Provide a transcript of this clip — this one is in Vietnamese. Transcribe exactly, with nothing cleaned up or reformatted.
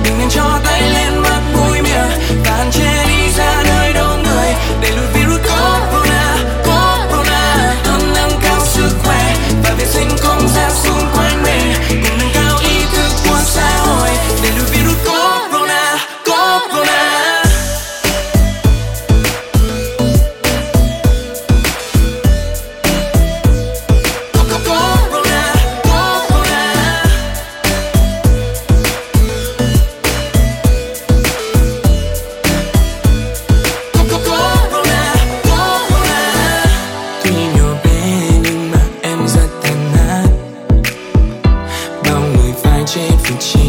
đừng nên cho tay lên mắt mũi miệng, tàn chế đi ra nơi đông người để lùi virus corona. Corona luôn nâng cao sức khỏe và vệ sinh không gian xung quanh mình, cùng nâng cao ý thức của xã hội để lùi virus corona. Corona. Trên phương